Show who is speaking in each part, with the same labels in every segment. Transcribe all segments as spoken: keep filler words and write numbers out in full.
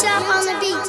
Speaker 1: Top on the beat.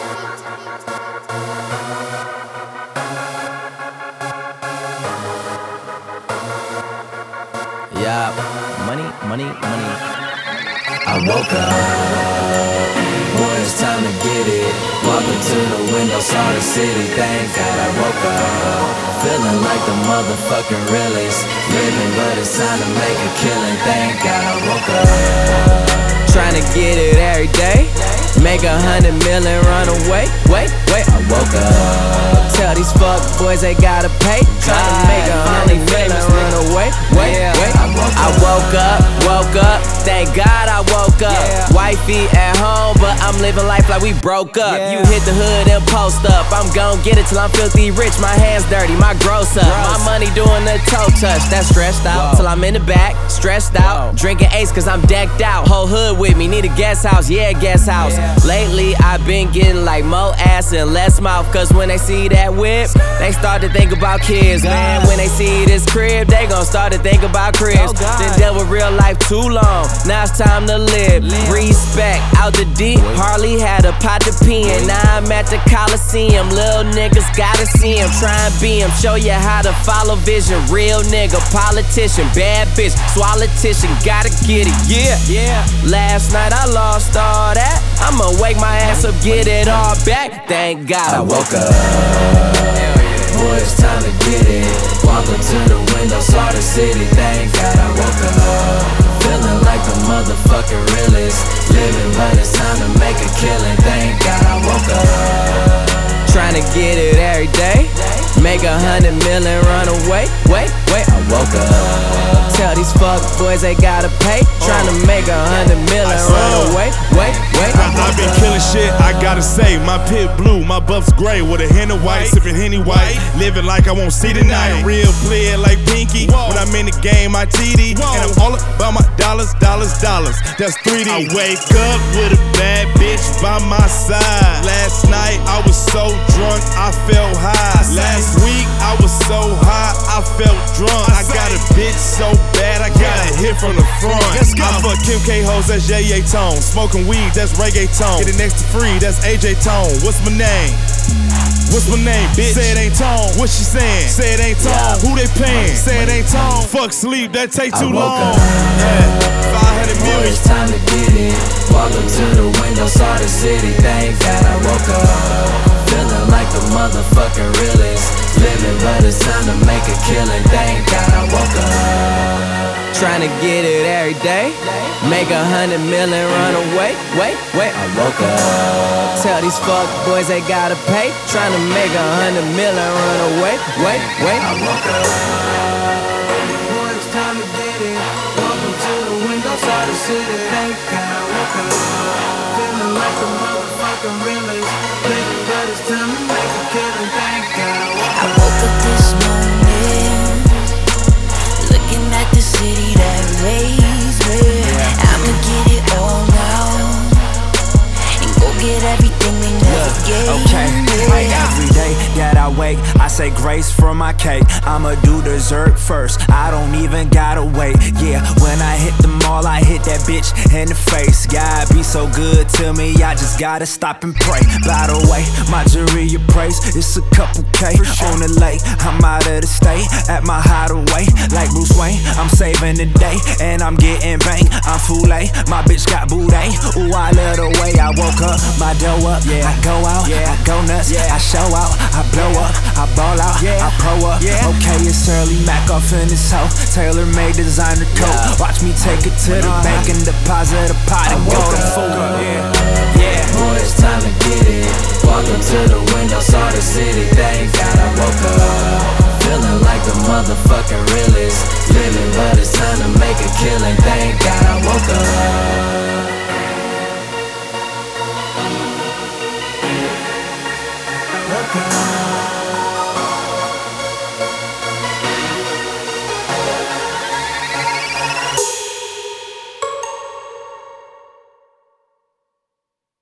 Speaker 2: Yeah, money, money, money. I woke up, boy, it's time to get it. Walking to the window, saw the city. Thank God I woke up, feeling like the motherfucking realest. Living, but it's time to make a killing. Thank God I woke up. Trying to get it every day. Make a hundred million, run away. Wait, wait, I woke up. Tell these fuck boys they gotta pay. Trying to make a hundred million, run away. Wait, wait, I woke up, woke up. Thank God I woke up. Wifey at home, but I'm living life like we broke up. You hit the hood and post up. I'm gon' get it till I'm filthy rich. My hands dirty, my gross up. My money doing the toe touch. That's stressed out till I'm in the back, stressed out. Drinking Ace cause I'm decked out. Whole hood with me, need a guest house, yeah, guest house. Lately I've been getting like more ass and less mouth. Cause when they see that whip, they start to think about kids, man. When they see this crib, they gon' start to think about cribs. Then dealt with real life too long, now it's time to live. Respect, out the deep, hardly had a pot to pee in. Now I'm at the Coliseum, little niggas gotta see him. Try and be him, show you how to follow vision. Real nigga, politician, bad bitch, swallowtician, gotta get it, yeah, yeah. Last night I lost all that, I'ma wake my ass up, get it all back. Thank God I woke up. Boy, it's time to get it. Walking to the window, saw the city. Thank God I woke up. Feeling like the motherfucking realest. Living, but it's time to make a killing. Thank God I woke up. Trying to get it every day. Make a hundred million, run away. Wait, wait, I woke up. Tell these fuck boys they gotta pay. Trying to make a hundred million, run away. Wait, wait, I
Speaker 3: I, I been killing shit, I gotta say. My pit blue, my buff's gray with a hen of white. Sipping Henny white, living like I won't see the night. Real player like Pinky. When I'm in the game, I T D. And I'm all about my dollars, dollars, dollars. That's three D. I wake up with a bad bitch by my side. Last night I was so drunk, I felt high. Last week I was so high, I felt drunk. I got a bitch so bad, I got a hit from the front. I fuck Kim K hoes, that's J A Tone. Smoking weed, that's reggaeton. Get it next to free, that's A J Tone. What's my name? What's my name, bitch? Say it ain't Tone. What she saying? Say it ain't Tone. Who they paying? Say it ain't Tone. Fuck sleep, that take too long. Yeah, five hundred million.
Speaker 2: It's time to get it. Walking to the window, saw the city. Thank God I woke up. Feeling like the motherfucking realest. Living, but it's time to make a killing. Thank God I woke up. Trying to get it every day. Make a hundred million, run away. Wait, wait, I woke up. Tell these fuck boys they gotta pay. Trying to make a hundred million, run away. Wait, wait, I woke up. Boy, it's time to get it. Welcome to the window, saw the city. Thank God I woke up. Feeling like the motherfucking realest. Living, but it's time to make a killing. Thank God I woke up.
Speaker 4: I woke up this morning, looking at the city that raised me. I'ma get it all now and go get everything they never gave
Speaker 5: okay.
Speaker 4: me.
Speaker 5: Every day that I wake, I say grace for my cake. I'ma do dessert first, I don't even gotta wait. Yeah, when I hit the mall, I hit that bitch in the face. God be so good to me, I just gotta stop and pray. By the way, my jury praise, it's a couple K on the lake. I'm out of the state, at my hideaway. Like Bruce Wayne, I'm saving the day, and I'm getting bang. I'm Foulé, my bitch got booty. Ooh, I love the way I woke up, my dough up. Yeah, I go out, yeah. I go nuts, yeah. I show out, I blow up, I ball out, yeah. I pro up. Yeah. Okay, it's early, Mac off in this hoe. Tailor-made designer coat. Yeah. Watch me take it to the bank and deposit a pot and go to food. Yeah, yeah.
Speaker 2: Boy, it's time to get it. Walking to the window, saw the city. Thank God I woke up. Feeling like the motherfucking realest. Living, but it's time to make a killing. Thank God I woke up. Woke up.